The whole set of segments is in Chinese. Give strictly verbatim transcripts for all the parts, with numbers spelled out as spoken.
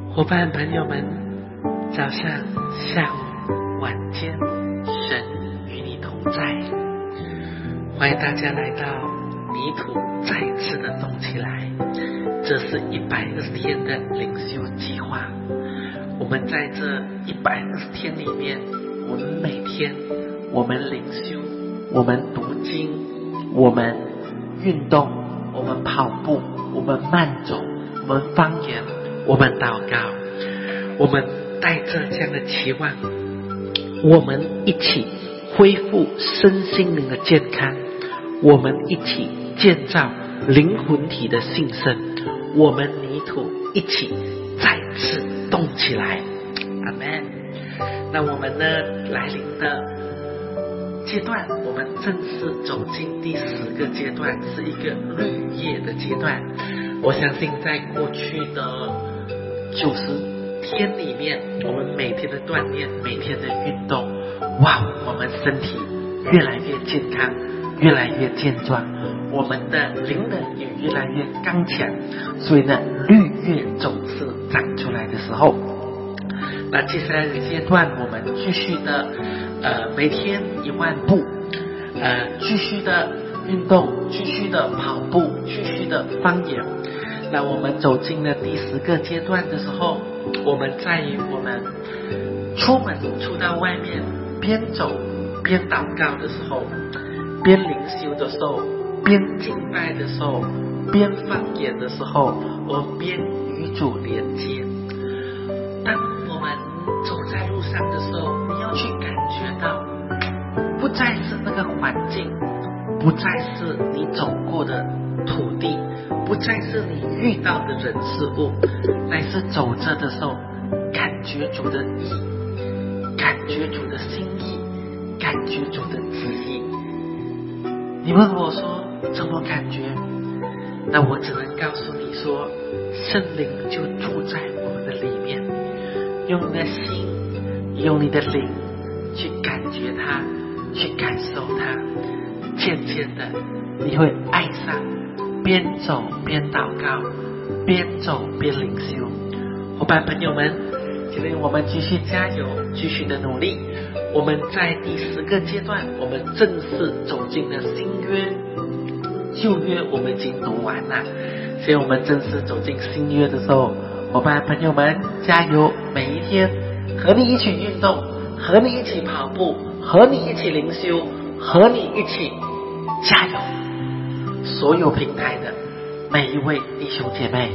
伙伴朋友们，早上、下午、晚间，神与你同在。欢迎大家来到泥土再次的动起来。这是一百二十天的灵修计划。我们在这一百二十天里面，我们每天我们灵修，我们读经，我们运动，我们跑步，我们慢走，我们方言，我们祷告，我们带着这样的期望，我们一起恢复身心灵的健康，我们一起建造灵魂体的兴盛，我们泥土一起再次动起来。阿们。那我们呢来临的阶段，我们正式走进第十个阶段，是一个绿叶的阶段。我相信在过去的九十天里面，我们每天的锻炼，每天的运动，哇，我们身体越来越健康，越来越健壮，我们的灵能也越来越刚强。所以呢，绿叶总是长出来的时候，那接下来的阶段，我们继续的呃每天一万步，呃继续的运动，继续的跑步，继续的方言。那我们走进了第十个阶段的时候，我们在于我们出门出到外面，边走边祷告的时候，边灵修的时候，边敬拜的时候，边方言的时候，我们边与主连接。当我们走在路上的时候，你要去感觉到，不再是那个环境，不再是你走过的土地，不再是你遇到的人事物，乃是走着的时候感觉主的意，感觉主的心意，感觉主的旨意。你问我说怎么感觉？那我只能告诉你说，圣灵就住在我们的里面，用你的心，用你的灵去感觉它，去感受它，渐渐的你会爱上边走边祷告，边走边灵修。伙伴朋友们，今天我们继续加油，继续的努力。我们在第十个阶段，我们正式走进了新约，旧约我们已经读完了，所以我们正式走进新约的时候，伙伴朋友们加油！每一天和你一起运动，和你一起跑步，和你一起灵修，和你一起加油！所有平台的每一位弟兄姐妹。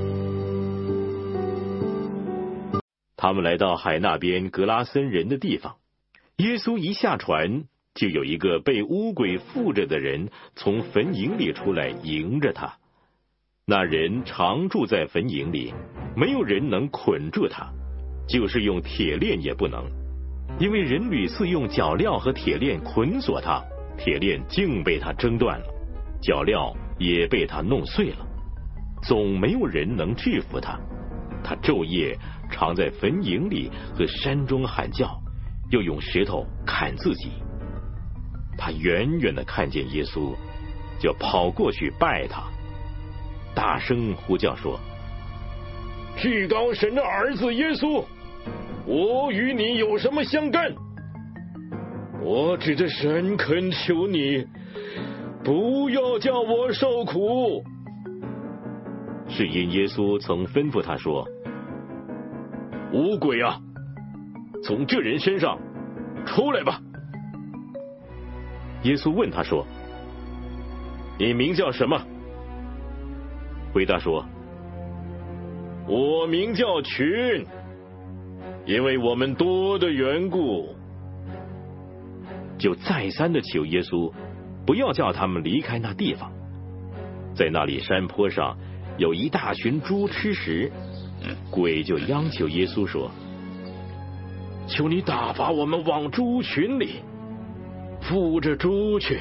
他们来到海那边格拉森人的地方，耶稣一下船，就有一个被污鬼附着的人从坟茔里出来迎着他。那人常住在坟茔里，没有人能捆住他，就是用铁链也不能，因为人屡次用脚镣和铁链捆锁他，铁链竟被他挣断了，脚镣也被他弄碎了，总没有人能制服他。他昼夜常在坟茔里和山中喊叫，又用石头砍自己。他远远地看见耶稣，就跑过去拜他，大声呼叫说：至高神的儿子耶稣，我与你有什么相干？我指着神恳求你，不要叫我受苦。是因耶稣曾吩咐他说：污鬼啊，从这人身上出来吧。耶稣问他说：你名叫什么？回答说：我名叫群，因为我们多的缘故。就再三的求耶稣不要叫他们离开那地方。在那里山坡上有一大群猪吃食，鬼就央求耶稣说：求你打发我们往猪群里，附着猪去。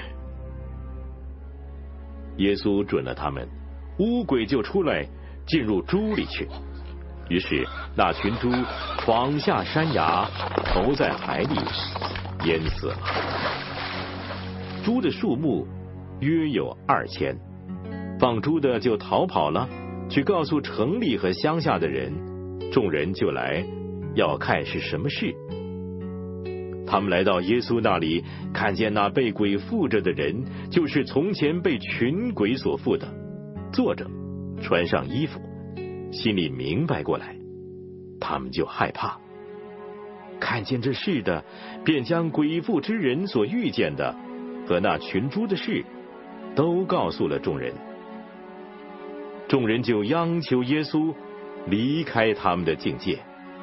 耶稣准了他们，污鬼就出来进入猪里去。于是那群猪闯下山崖，投在海里，淹死了。猪的数目约有二千，放猪的就逃跑了，去告诉城里和乡下的人， 众人就来要看是什么事。他们来到耶稣那里，看见那被鬼附着的人，就是从前被群鬼所附的，坐着，穿上衣服，心里明白过来，他们就害怕。看见这事的，便将鬼附之人所遇见的和那群猪的事，都告诉了众人。众人就央求耶稣离开他们的境界。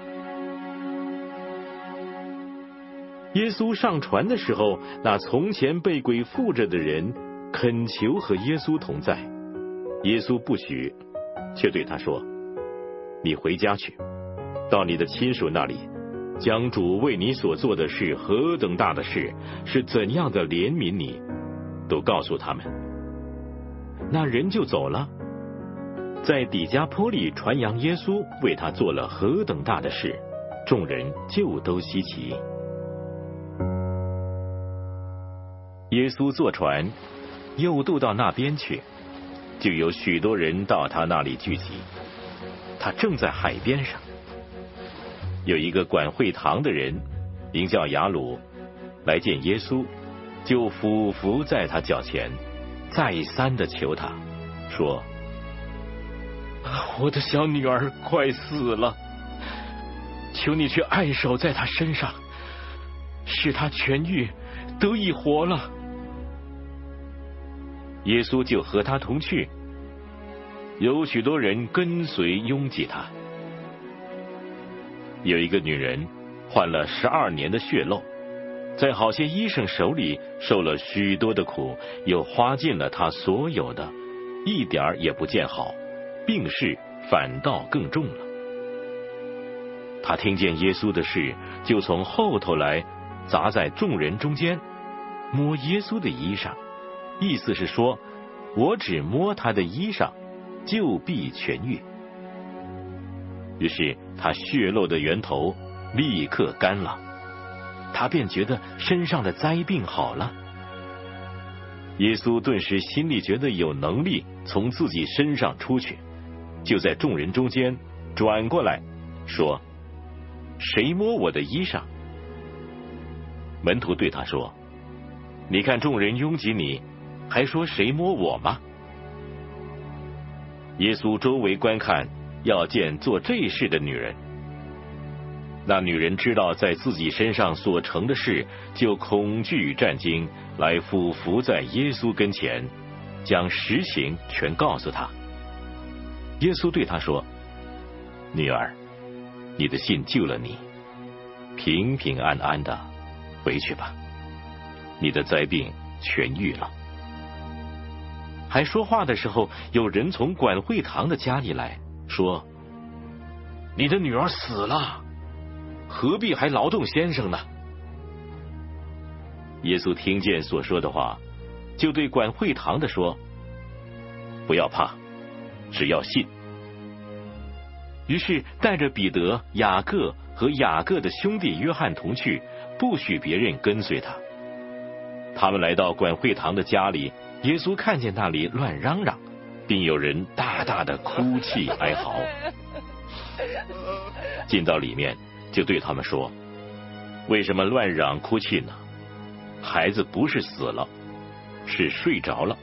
耶稣上船的时候，那从前被鬼附着的人恳求和耶稣同在，耶稣不许，却对他说：你回家去，到你的亲属那里，将主为你所做的事何等大的事，是怎样的怜悯你，都告诉他们。那人就走了，在底加波利传扬耶稣为他做了何等大的事，众人就都稀奇。耶稣坐船又渡到那边去，就有许多人到他那里聚集。他正在海边上，有一个管会堂的人名叫雅鲁，来见耶稣，就俯伏在他脚前，再三的求他说：我的小女儿快死了，求你去按手在她身上，使她痊愈，得以活了。耶稣就和他同去，有许多人跟随拥挤他。有一个女人患了十二年的血漏，在好些医生手里受了许多的苦，又花尽了她所有的，一点儿也不见好，病势反倒更重了。他听见耶稣的事，就从后头来，砸在众人中间，摸耶稣的衣裳，意思是说，我只摸他的衣裳，就必痊愈。于是他血漏的源头立刻干了，他便觉得身上的灾病好了。耶稣顿时心里觉得有能力从自己身上出去，就在众人中间转过来说：谁摸我的衣裳？门徒对他说：你看众人拥挤你，还说谁摸我吗？耶稣周围观看，要见做这事的女人。那女人知道在自己身上所成的事，就恐惧战惊，来俯伏在耶稣跟前，将实情全告诉他。耶稣对他说：女儿，你的信救了你，平平安安的回去吧，你的灾病痊愈了。还说话的时候，有人从管会堂的家里来说：你的女儿死了，何必还劳动先生呢？耶稣听见所说的话，就对管会堂的说：不要怕，只要信。于是带着彼得、雅各和雅各的兄弟约翰同去，不许别人跟随他。他们来到管会堂的家里，耶稣看见那里乱嚷嚷，并有人大大的哭泣哀嚎。进到里面，就对他们说：为什么乱嚷哭泣呢？孩子不是死了，是睡着了。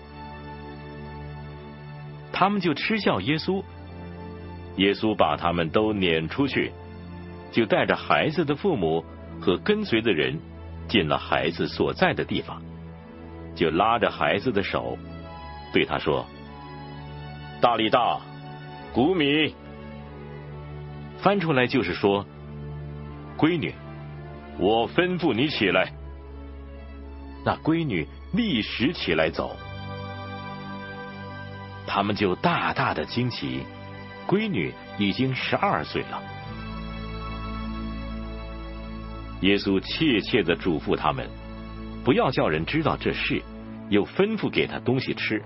他们就嗤笑耶稣。耶稣把他们都撵出去，就带着孩子的父母和跟随的人进了孩子所在的地方，就拉着孩子的手，对他说：大利大，古米。翻出来就是说：闺女，我吩咐你起来。那闺女立时起来走。他们就大大的惊奇，闺女已经十二岁了。耶稣切切地嘱咐他们，不要叫人知道这事，又吩咐给他东西吃。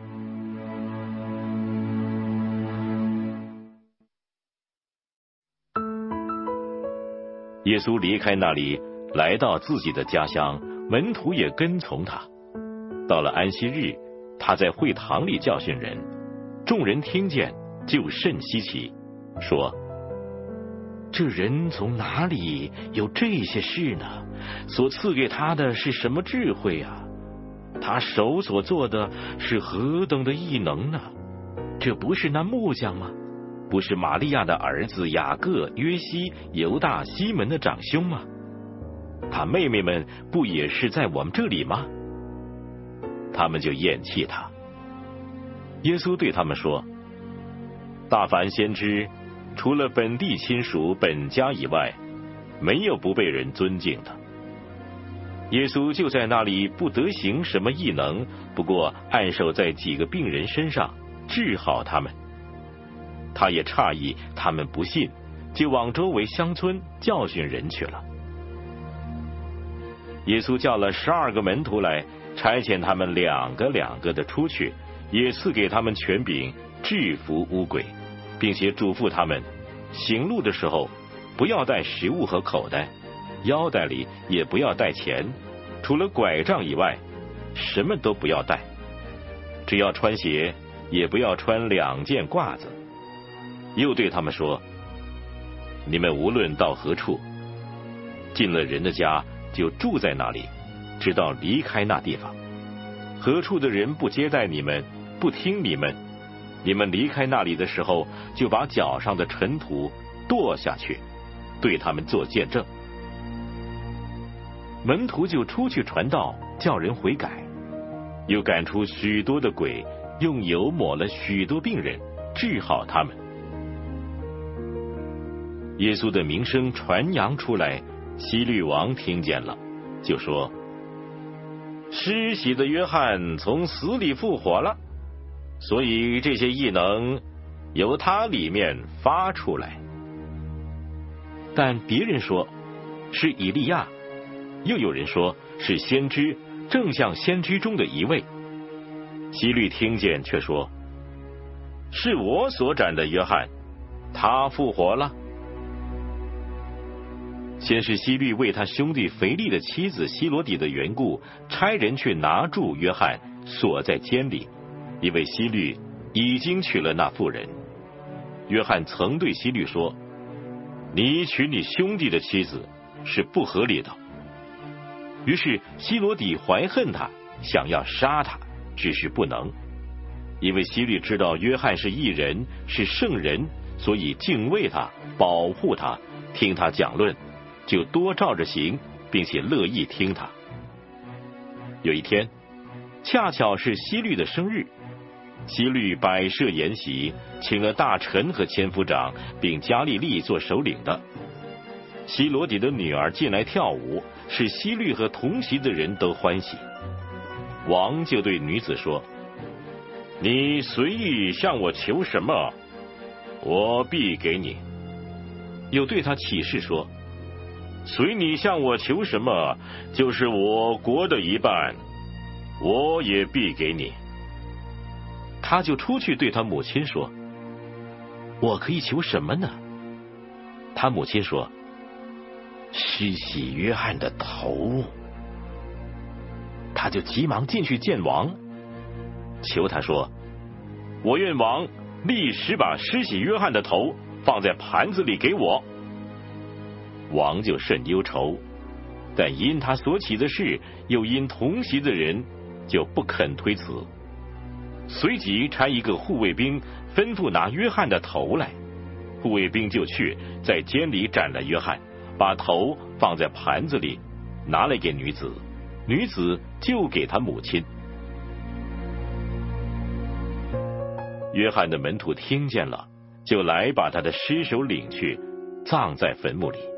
耶稣离开那里，来到自己的家乡，门徒也跟从他。到了安息日，他在会堂里教训人，众人听见就甚稀奇，说： 这人从哪里有这些事呢？所赐给他的是什么智慧啊？他手所做的是何等的异能呢？这不是那木匠吗？不是玛利亚的儿子雅各、约西、犹大、西门的长兄吗？他妹妹们不也是在我们这里吗？他们就厌弃他。耶稣对他们说：大凡先知，除了本地亲属本家以外，没有不被人尊敬的。耶稣就在那里不得行什么异能，不过按手在几个病人身上，治好他们。他也诧异他们不信，就往周围乡村教训人去了。耶稣叫了十二个门徒来，差遣他们两个两个的出去，也赐给他们权柄制服污鬼，并且嘱咐他们行路的时候不要带食物和口袋，腰带里也不要带钱，除了拐杖以外什么都不要带，只要穿鞋也不要穿两件褂子。又对他们说：你们无论到何处，进了人的家就住在那里，直到离开那地方。何处的人不接待你们，不听你们，你们离开那里的时候，就把脚上的尘土跺下去，对他们做见证。门徒就出去传道，叫人悔改，又赶出许多的鬼，用油抹了许多病人，治好他们。耶稣的名声传扬出来，希律王听见了，就说：施洗的约翰从死里复活了，所以这些异能由他里面发出来。但别人说是以利亚，又有人说是先知，正像先知中的一位。希律听见却说：是我所斩的约翰，他复活了。先是希律为他兄弟腓力的妻子希罗底的缘故，差人去拿住约翰，锁在监里，因为希律已经娶了那妇人。约翰曾对希律说：你娶你兄弟的妻子是不合理的。于是希罗底怀恨他，想要杀他，只是不能，因为希律知道约翰是义人，是圣人，所以敬畏他，保护他，听他讲论，就多照着行，并且乐意听他。有一天，恰巧是希律的生日，希律摆设筵席，请了大臣和千夫长，并加利利做首领的。希罗底的女儿进来跳舞，使希律和同席的人都欢喜。王就对女子说：你随意向我求什么，我必给你。又对他起誓说：随你向我求什么，就是我国的一半，我也必给你。他就出去对他母亲说：我可以求什么呢？他母亲说：施洗约翰的头。他就急忙进去见王，求他说：我愿王立时把施洗约翰的头放在盘子里给我。王就甚忧愁，但因他所起的事，又因同席的人，就不肯推辞。随即差一个护卫兵吩咐拿约翰的头来，护卫兵就去，在监里斩了约翰，把头放在盘子里，拿来给女子，女子就给他母亲。约翰的门徒听见了，就来把他的尸首领去，葬在坟墓里。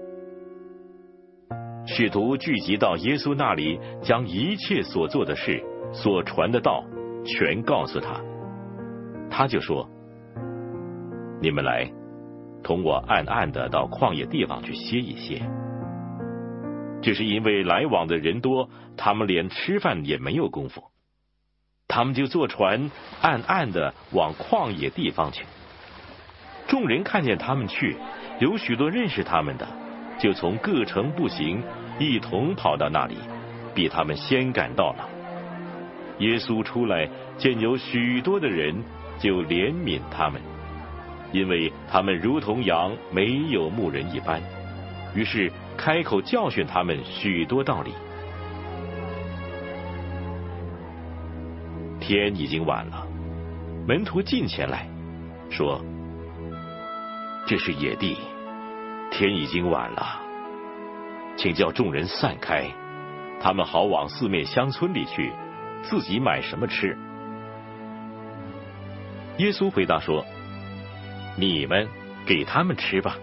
使徒聚集到耶稣那里，将一切所做的事、所传的道全告诉他。他就说：你们来，同我暗暗的到旷野地方去歇一歇。这是因为来往的人多，他们连吃饭也没有功夫。他们就坐船暗暗的往旷野地方去。众人看见他们去，有许多认识他们的，就从各城步行，一同跑到那里，比他们先赶到了。耶稣出来，见有许多的人，就怜悯他们， 因为他们如同羊没有牧人一般。于是开口教训他们许多道理。天已经晚了，门徒近前来说：“这是野地，天已经晚了，请叫众人散开，他们好往四面乡村里去，自己买什么吃。”耶稣回答说：“你们给他们吃吧。”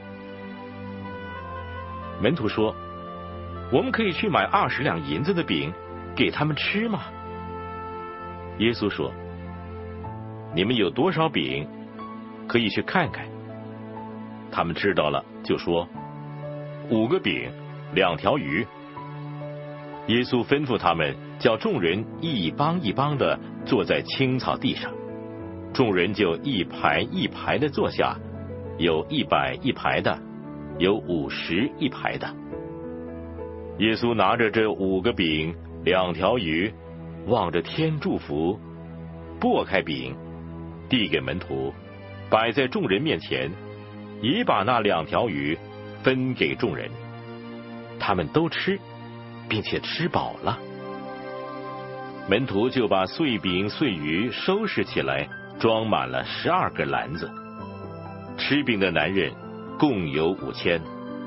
门徒说：“我们可以去买二十两银子的饼，给他们吃吗？”耶稣说：“你们有多少饼，可以去看看。”他们知道了，就说：“五个饼，两条鱼。”耶稣吩咐他们，叫众人一帮一帮的坐在青草地上。众人就一排一排的坐下，有一百一排的，有五十一排的。耶稣拿着这五个饼两条鱼，望着天祝福，擘开饼，递给门徒，摆在众人面前，也把那两条鱼分给众人。他们都吃，并且吃饱了。门徒就把碎饼碎鱼收拾起来，装满了十二个篮子。吃饼的男人共有五千。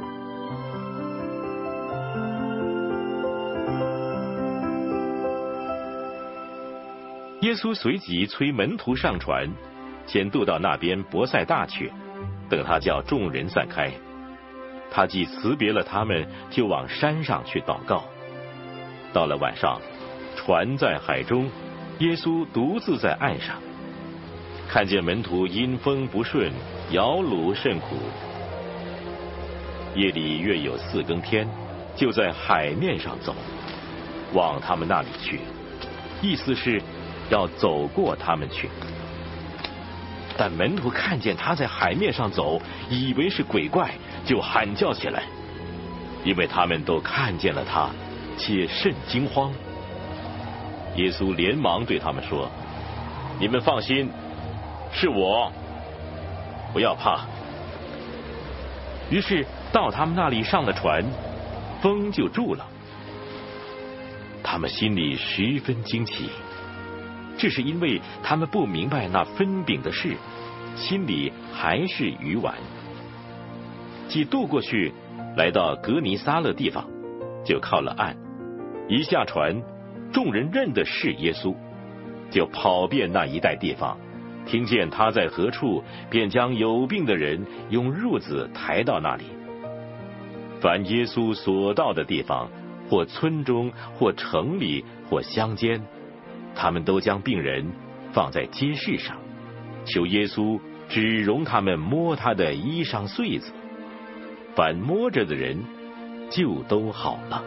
耶稣随即催门徒上船，先渡到那边伯赛大去，等他叫众人散开。他既辞别了他们，就往山上去祷告。到了晚上，船在海中，耶稣独自在岸上，看见门徒因风不顺，摇橹甚苦。夜里约有四更天，就在海面上走，往他们那里去，意思是要走过他们去。但门徒看见他在海面上走，以为是鬼怪，就喊叫起来，因为他们都看见了他，且甚惊慌。耶稣连忙对他们说：“你们放心，是我，不要怕。”于是到他们那里上了船，风就住了。他们心里十分惊奇，这是因为他们不明白那分饼的事，心里还是愚顽。既渡过去，来到格尼撒勒地方，就靠了岸。一下船，众人认的是耶稣，就跑遍那一带地方，听见他在何处，便将有病的人用褥子抬到那里。凡耶稣所到的地方，或村中，或城里，或乡间，他们都将病人放在街市上，求耶稣只容他们摸他的衣裳穗子，凡摸着的人就都好了。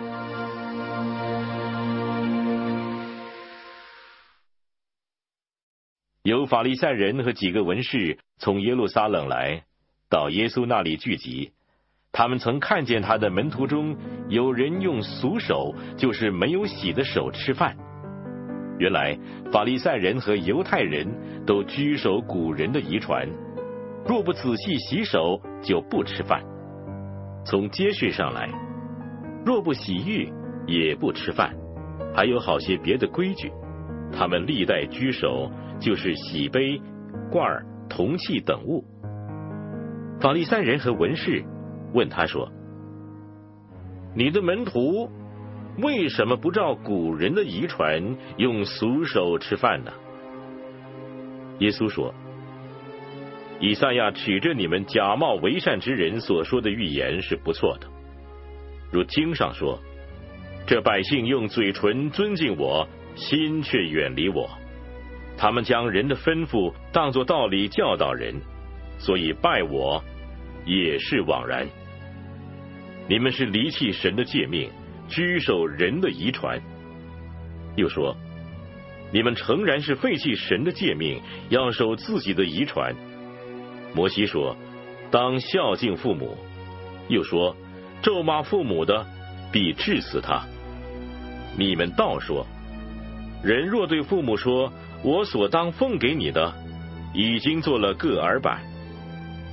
有法利赛人和几个文士从耶路撒冷来，到耶稣那里聚集。他们曾看见他的门徒中有人用俗手，就是没有洗的手吃饭。原来法利赛人和犹太人都居守古人的遗传，若不仔细洗手，就不吃饭。从街市上来，若不洗浴，也不吃饭。还有好些别的规矩，他们历代居守，就是洗杯、罐、铜器等物。法利赛人和文士问他说：“你的门徒为什么不照古人的遗传，用俗手吃饭呢？”耶稣说：“以赛亚指着你们假冒为善之人所说的预言是不错的。如经上说，这百姓用嘴唇尊敬我，心却远离我。他们将人的吩咐当作道理教导人，所以拜我也是枉然。你们是离弃神的诫命，居守人的遗传。”又说：“你们诚然是废弃神的诫命，要守自己的遗传。摩西说，当孝敬父母。又说，咒骂父母的，必治死他。你们倒说，人若对父母说，我所当奉给你的，已经做了个耳板，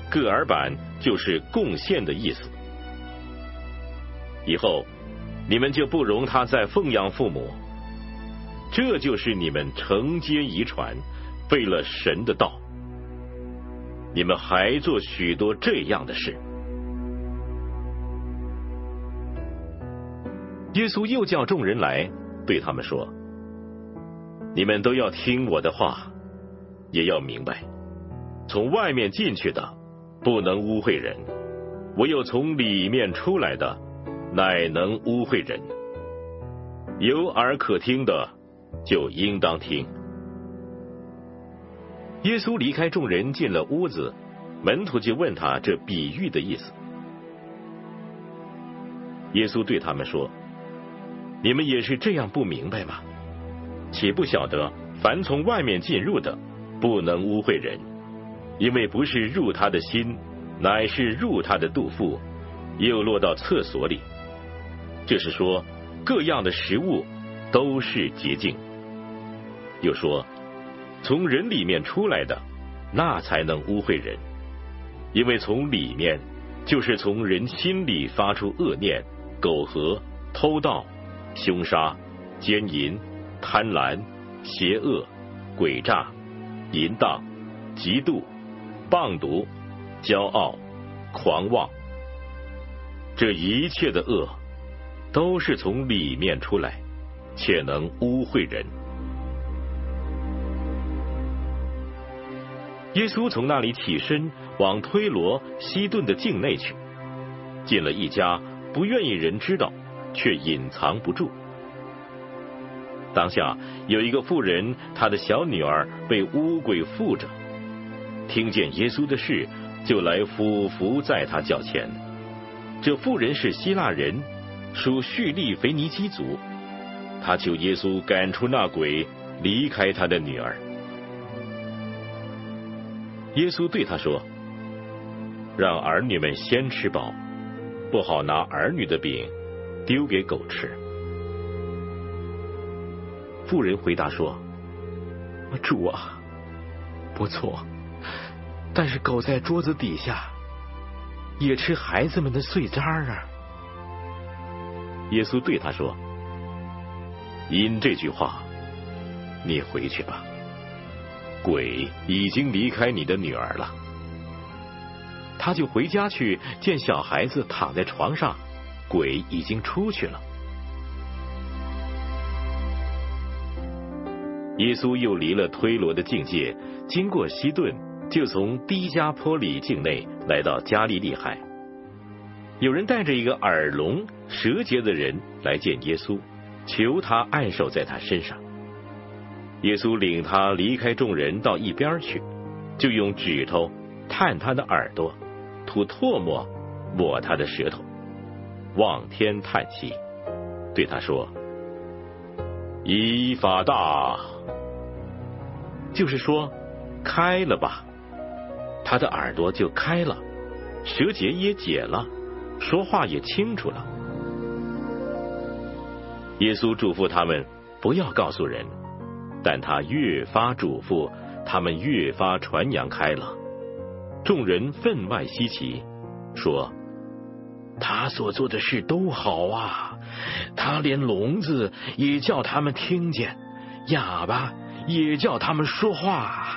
各耳板就是贡献的意思。以后你们就不容他再奉养父母，这就是你们承接遗传，废了神的道。你们还做许多这样的事。耶稣又叫众人来，对他们说：你们都要听我的话，也要明白，从外面进去的不能污秽人，唯有从里面出来的乃能污秽人。有耳可听的就应当听。耶稣离开众人进了屋子，门徒就问他这比喻的意思。耶稣对他们说：你们也是这样不明白吗？岂不晓得凡从外面进入的不能污秽人，因为不是入他的心，乃是入他的肚腹，又落到厕所里。这是说各样的食物都是洁净。又说从人里面出来的，那才能污秽人，因为从里面就是从人心里发出恶念、苟合、偷盗、凶杀、奸淫、贪婪、邪恶、诡诈、淫荡、嫉妒、谤毒、骄傲、狂妄。这一切的恶都是从里面出来，且能污秽人。耶稣从那里起身，往推罗、西顿的境内去，进了一家，不愿意人知道，却隐藏不住。当下有一个妇人，她的小女儿被污鬼附着，听见耶稣的事，就来俯伏在他脚前。这妇人是希腊人，属叙利腓尼基族，他求耶稣赶出那鬼，离开他的女儿。耶稣对他说：让儿女们先吃饱，不好拿儿女的饼丢给狗吃。妇人回答说：主啊，不错，但是狗在桌子底下也吃孩子们的碎渣啊。耶稣对他说：因这句话，你回去吧，鬼已经离开你的女儿了。他就回家去，见小孩子躺在床上，鬼已经出去了。耶稣又离了推罗的境界，经过西顿，就从低加坡里境内来到加利利海。有人带着一个耳聋舌结的人来见耶稣，求他按手在他身上。耶稣领他离开众人到一边去，就用指头探他的耳朵，吐唾沫抹他的舌头，望天叹息，对他说：以法大，就是说开了吧。他的耳朵就开了，舌结也解了，说话也清楚了。耶稣嘱咐他们不要告诉人，但他越发嘱咐，他们越发传扬开了。众人分外稀奇，说：他所做的事都好啊，他连聋子也叫他们听见，哑巴也叫他们说话。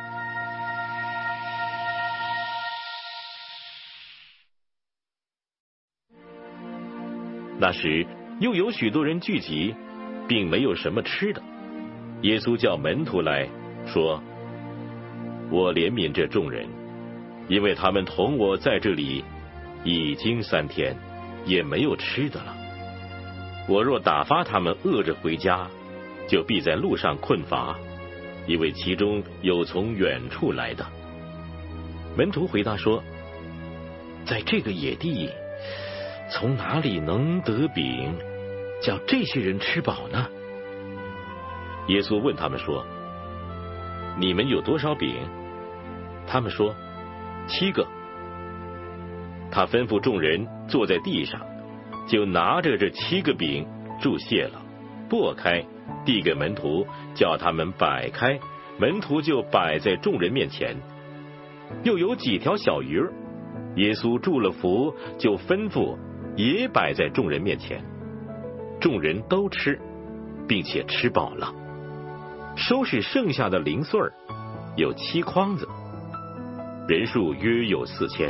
那时又有许多人聚集，并没有什么吃的。耶稣叫门徒来说：我怜悯这众人，因为他们同我在这里已经三天，也没有吃的了。我若打发他们饿着回家，就必在路上困乏，因为其中有从远处来的。门徒回答说：在这个野地，从哪里能得饼，叫这些人吃饱呢？耶稣问他们说：你们有多少饼？他们说：七个。他吩咐众人坐在地上，就拿着这七个饼注谢了，擘开，递给门徒，叫他们摆开，门徒就摆在众人面前。 又有几条小鱼儿。耶稣祝了福，就吩咐也摆在众人面前。众人都吃，并且吃饱了，收拾剩下的零碎儿，有七筐子，人数约有四千。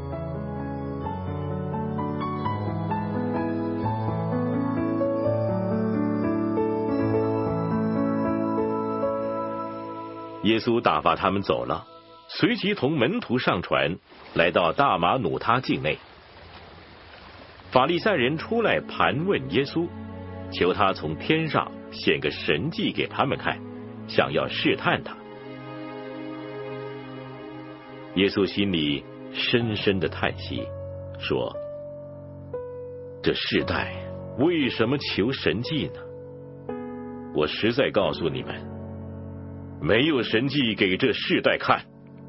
耶稣打发他们走了，随即同门徒上船，来到大马努他境内。法利赛人出来盘问耶稣，求他从天上显个神迹给他们看，想要试探他。耶稣心里深深的叹息，说：这世代为什么求神迹呢？我实在告诉你们，没有神迹给这世代看。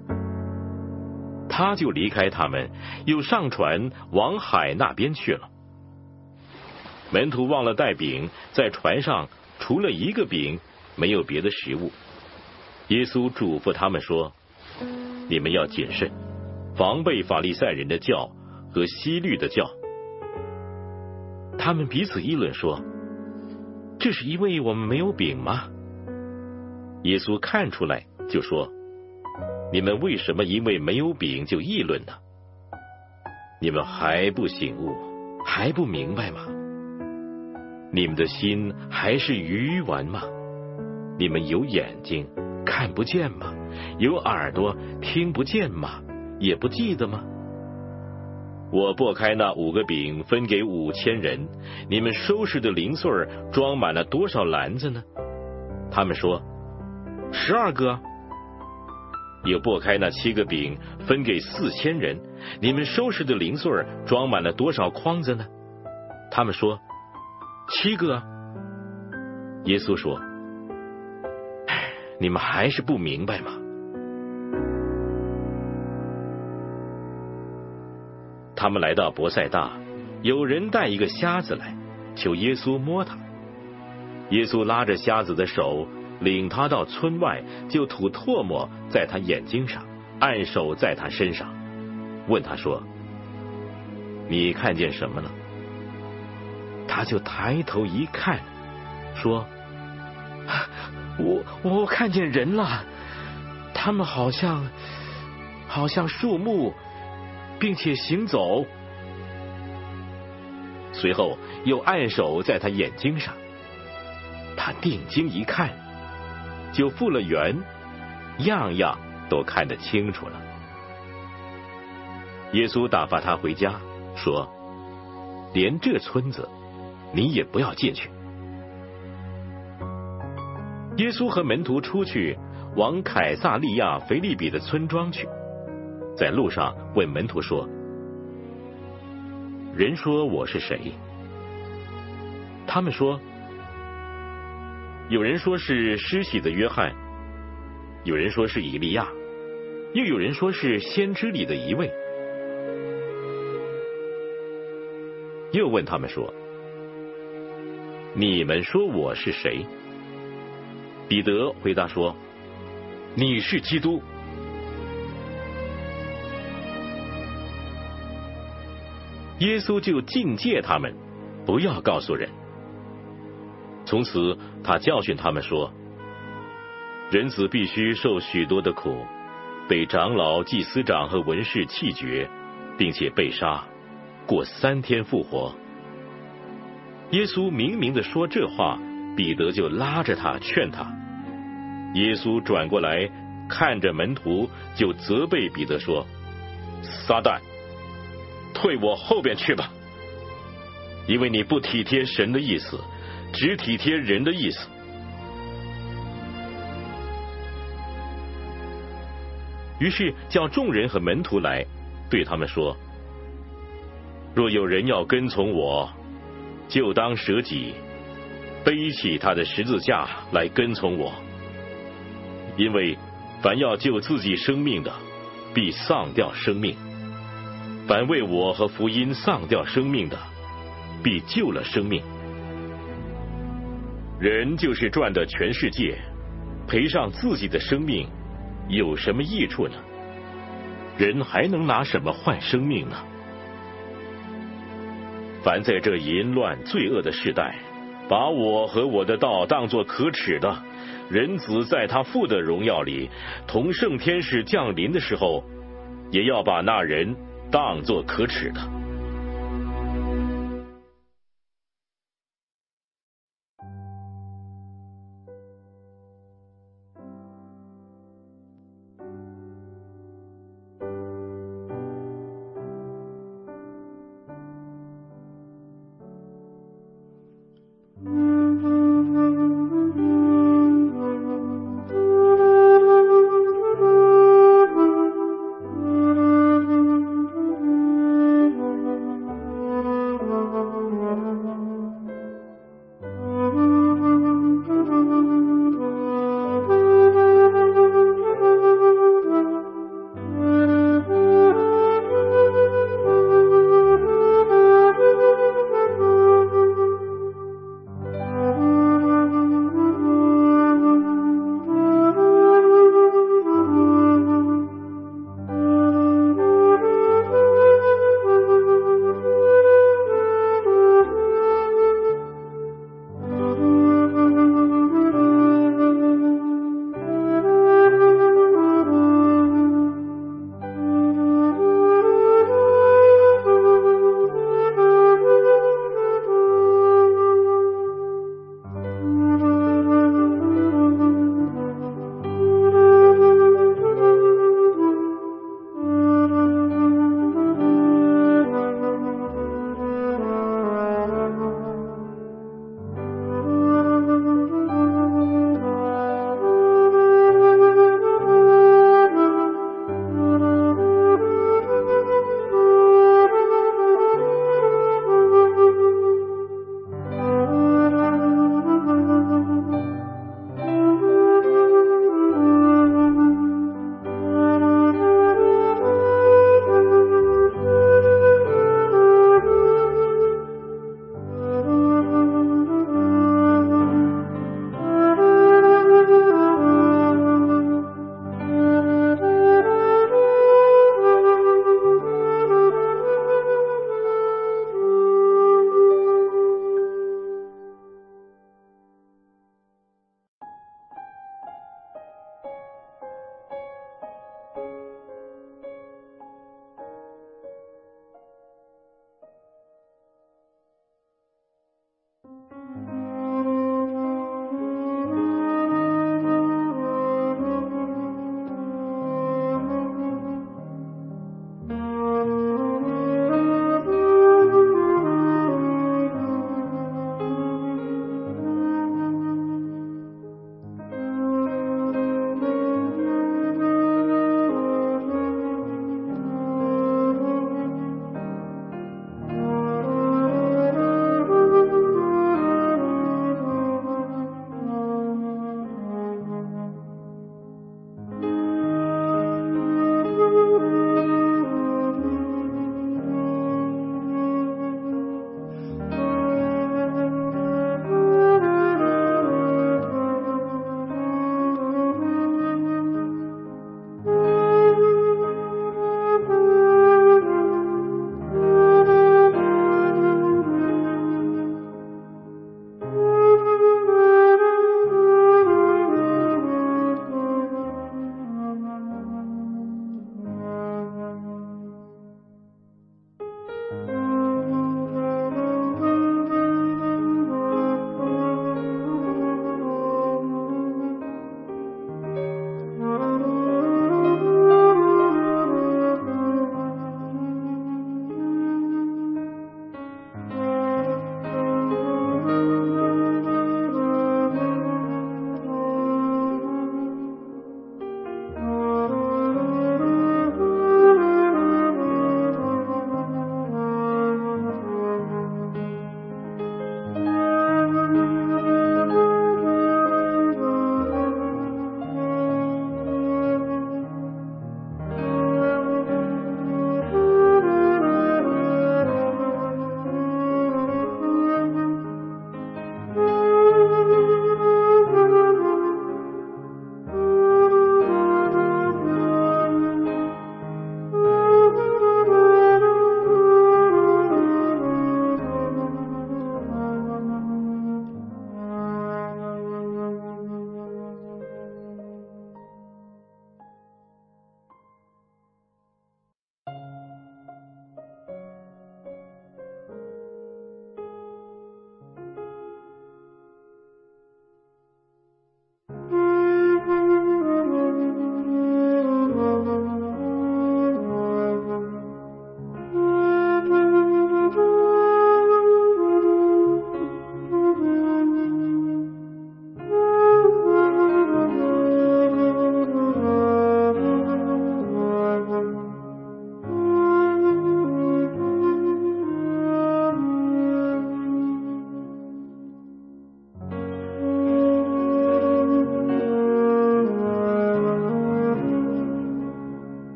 他就离开他们，又上船往海那边去了。门徒忘了带饼，在船上除了一个饼，没有别的食物。耶稣嘱咐他们说：你们要谨慎，防备法利赛人的教和希律的教。他们彼此议论说：这是因为我们没有饼吗？耶稣看出来，就说：你们为什么因为没有饼就议论呢？你们还不醒悟，还不明白吗？你们的心还是愚顽吗？你们有眼睛看不见吗？有耳朵听不见吗？也不记得吗？我拨开那五个饼分给五千人，你们收拾的零碎装满了多少篮子呢？他们说：十二个。又拨开那七个饼分给四千人，你们收拾的零碎装满了多少筐子呢？他们说：七个。耶稣说：你们还是不明白吗？他们来到伯赛大，有人带一个瞎子来，求耶稣摸他。耶稣拉着瞎子的手，领他到村外，就吐唾沫在他眼睛上，按手在他身上，问他说：你看见什么了？他就抬头一看，说：我我看见人了，他们好像好像树木，并且行走。随后又按手在他眼睛上，他定睛一看，就复了原，样样都看得清楚了。耶稣打发他回家，说：连这村子你也不要进去。耶稣和门徒出去，往凯撒利亚腓立比的村庄去，在路上问门徒说：人说我是谁？他们说：有人说是施洗的约翰，有人说是以利亚，又有人说是先知里的一位。又问他们说：你们说我是谁？彼得回答说：你是基督。耶稣就禁戒他们，不要告诉人。从此他教训他们说：人子必须受许多的苦，被长老、祭司长和文士弃绝，并且被杀，过三天复活。耶稣明明的说这话，彼得就拉着他劝他。耶稣转过来看着门徒，就责备彼得说：撒旦，退我后边去吧，因为你不体贴神的意思，只体贴人的意思。于是叫众人和门徒来，对他们说：若有人要跟从我，就当舍己，背起他的十字架来跟从我。因为凡要救自己生命的，必丧掉生命；凡为我和福音丧掉生命的，必救了生命。人就是赚得全世界，赔上自己的生命，有什么益处呢？ 人还能拿什么换生命呢？凡在这淫乱罪恶的时代，把我和我的道当作可耻的，人子在他父的荣耀里同圣天使降临的时候，也要把那人当作可耻的。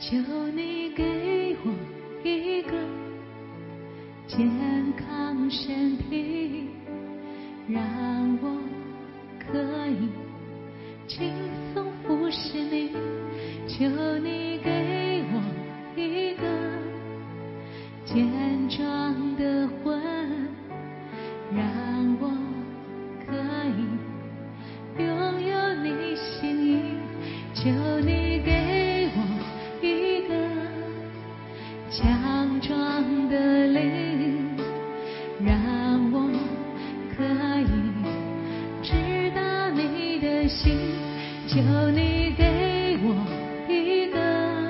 求你给我一个健康身体，让我可以轻松服侍你。求你给我一个健壮的魂，让我可以拥有你心意。求你给我一个强壮的灵，让我可以知道你的心。求你给我一个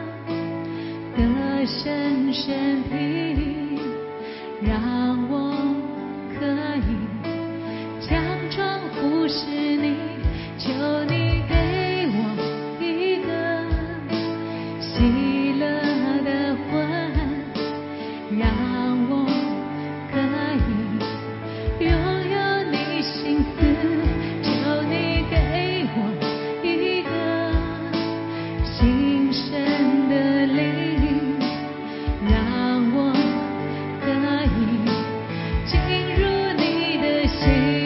得胜身体，让我可以强壮服侍你。求你给我一个喜乐的魂，让我可以拥有你心思。求你给我一个新生的灵，让我可以进入你的心。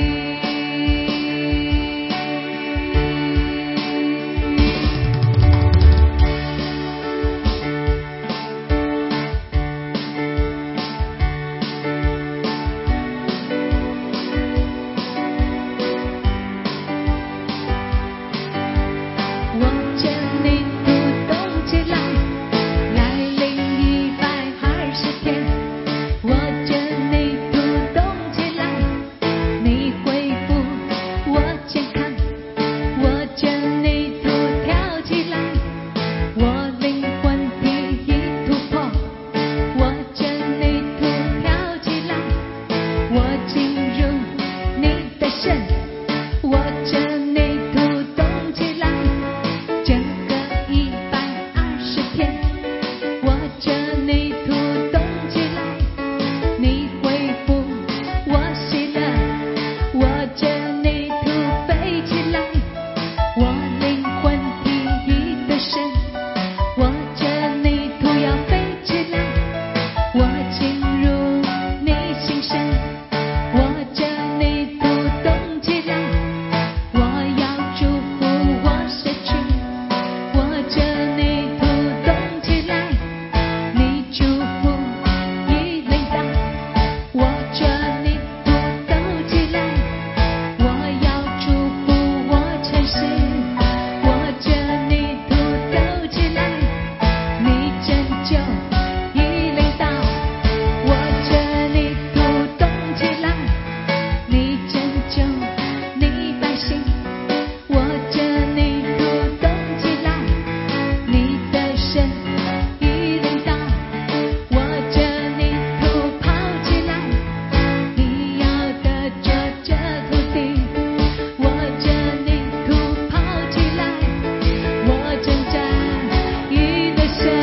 握着你不动起来，来临一百二十天。握着你不动起来，你恢复我健康。握着你不跳起来，我灵魂第一突破。握着你不跳起来，我进入你的身。握着你不动起来，整个一百二十天。握着你不动起来，你恢复我喜乐。握着你不飞起来，我灵魂第一的神。握着你不要飞起来，我进入你心声。握着你不动起来，我要祝福我社区。握着你不动起来，你祝福一领导。握着你不动起来，我要祝福我城市。握着你不动起来，你拯救一领导。握着你不动起来，你拯救你百姓。握着你不动起来，你的神一领导。握着你不跑起来，你要得着这土地。握着你不跑起来，我征战一的神。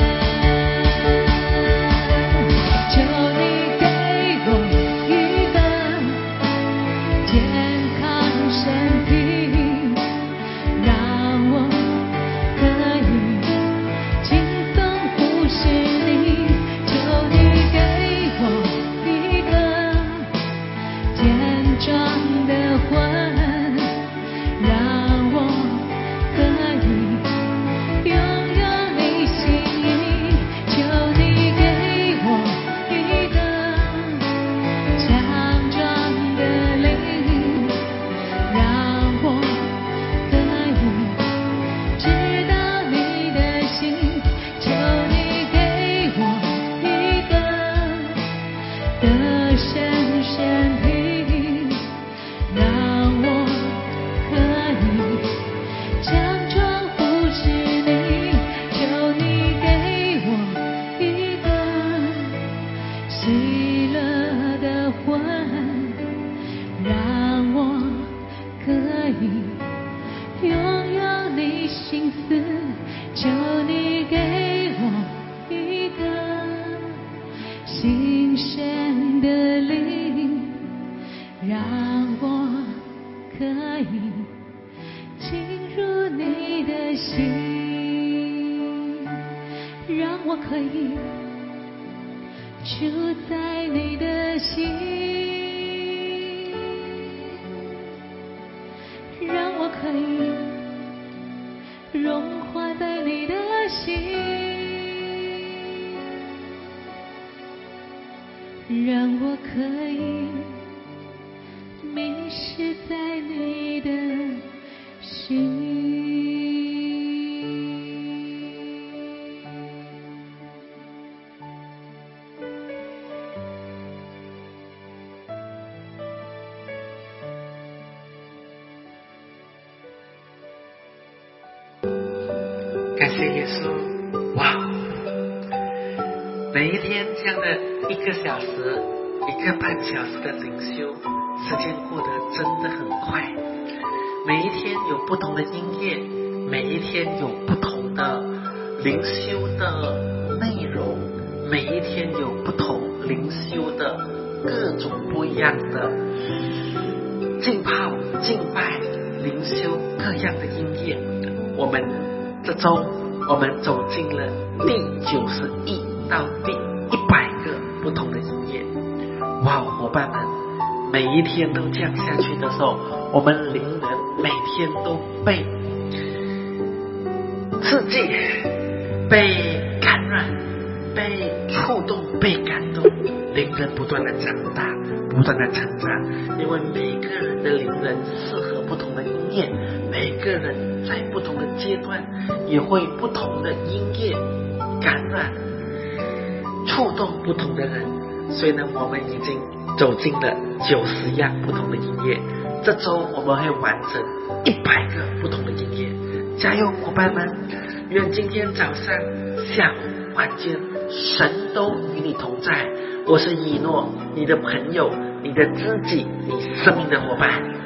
求你给我一个健康身体，让我可以轻松服侍你。求你给我一个健壮的魂，让我可以拥有你心意。求你给我一个强壮的灵，让我可以知道你的心。求你给我一个得胜身体，让我可以强壮服侍你。求你给我一个喜乐的魂，让我可以拥有你心思。求你给我一个新生的灵，让我可以进入你的心。 我可以住在你的心，让我可以融化在你的心，让我可以迷失在你的心。 感谢耶稣，哇！每一天这样的一个小时、一个半小时的灵修，时间过得真的很快。每一天有不同的音乐，每一天有不同的灵修的内容，每一天有不同灵修的各种不一样的浸泡、敬拜、灵修各样的音乐。我们这周我们走进了第九十一到第一百个不同的音乐。哇，伙伴们，每一天都这样下去的时候，我们灵人每天都被刺激、被感染、被触动、被感动，灵人不断的长大，不断的成长。因为每个人的灵人适合不同的音乐，每个人在不同的阶段也会不同的音乐感染、触动不同的人。所以呢，我们已经走进了九十样不同的音乐。这周我们会完成一百个不同的音乐。加油，伙伴们！愿今天早上、下午、晚间，神都与你同在。我是以诺，你的朋友，你的知己，你生命的伙伴。